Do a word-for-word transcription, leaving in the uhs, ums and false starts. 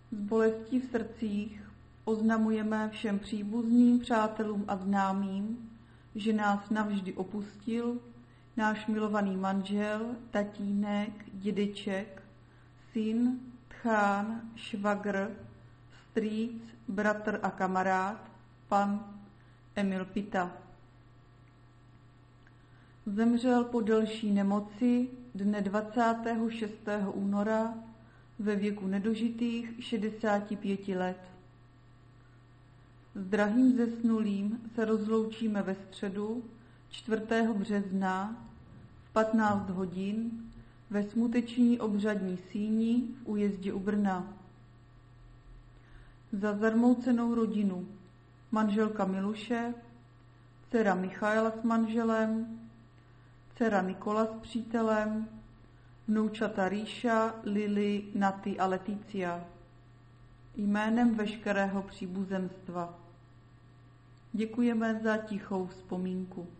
S bolestí v srdcích oznamujeme všem příbuzným, přátelům a známým, že nás navždy opustil náš milovaný manžel, tatínek, dědeček, syn, tchán, švagr, strýc, bratr a kamarád, pan Emil Pita. Zemřel po delší nemoci dne dvacátého šestého února ve věku nedožitých šedesáti pěti let. S drahým zesnulým se rozloučíme ve středu čtvrtého března v patnáct hodin ve smuteční obřadní síni v Újezdě u Brna. Za zarmoucenou rodinu manželka Miluše, dcera Michaela s manželem, dcera Nikola s přítelem, vnoučata Ríša, Lily, Naty a Leticia. Jménem veškerého příbuzenstva. Děkujeme za tichou vzpomínku.